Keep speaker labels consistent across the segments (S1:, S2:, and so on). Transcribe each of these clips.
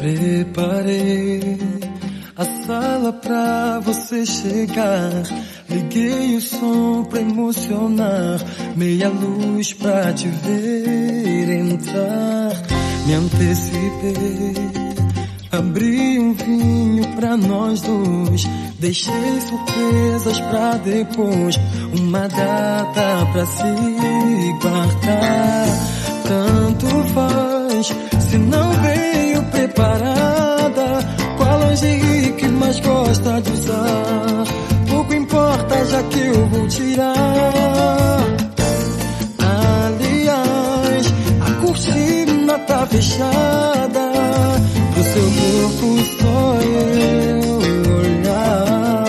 S1: Preparei a sala pra você chegar. Liguei o som pra emocionar. Meia luz pra te ver entrar. Me antecipei, abri um vinho pra nós dois. Deixei surpresas pra depois. Uma data pra se guardar. Tanto faz se não veio preparada. Qual lingerie que mais gosta de usar? Pouco importa, já que eu vou tirar. Aliás, a cortina tá fechada. Pro seu corpo só eu olhar.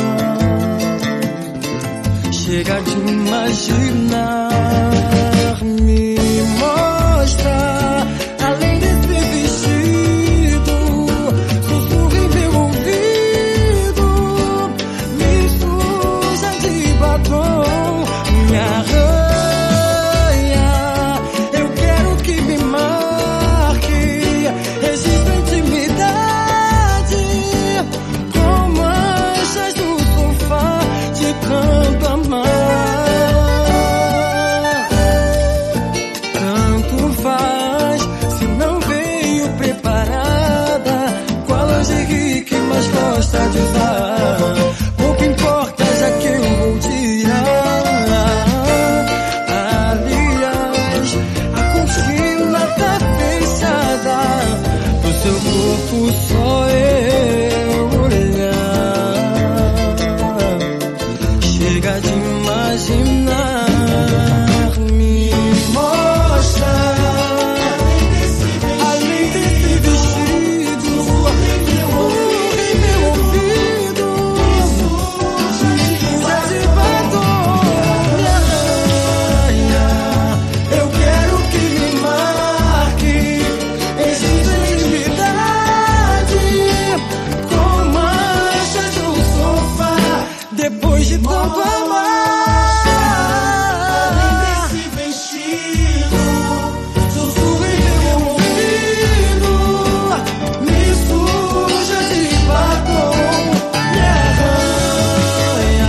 S1: Chega de imaginar. Me mostra além desse vestido. Sussurra em meu ouvido. Me suja de batom. Me arranha. Eu quero que me marque. Registre intimidade com manchas no sofá de tanto amar. Tanto faz se não veio preparada. Qual lingerie que mais gosta de usar? Pouco importa, já que eu vou tirar. Aliás, a cortina tá fechada. Pro seu corpo só eu olhar. Chega de imaginar. Me mostra além desse vestido. Sussurra em meu ouvido. Suja de batom. Me arranha. Eu quero que me marque. Existe intimidade com manchas no sofá. Depois de tanto amar. Sussurra em meu ouvido. Me suja de batom. Me arranha.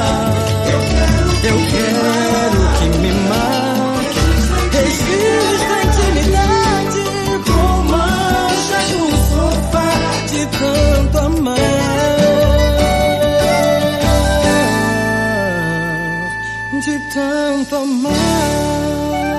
S1: Eu quero que me marque. Existe intimidade com manchas no sofá de tanto amar. De tanto amar.